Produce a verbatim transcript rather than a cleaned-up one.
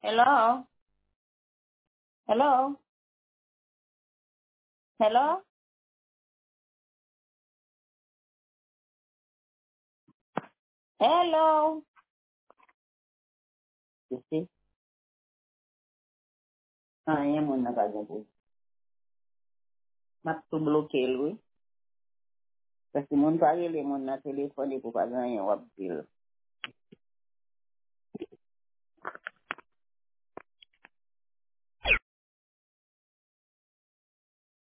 Hello? Hello? Hello? Hello? You see? Ah, yan mo na kagad po. Matubloke, we. Kasi mun pa ili mo na telephone ko kagad yung wabsil.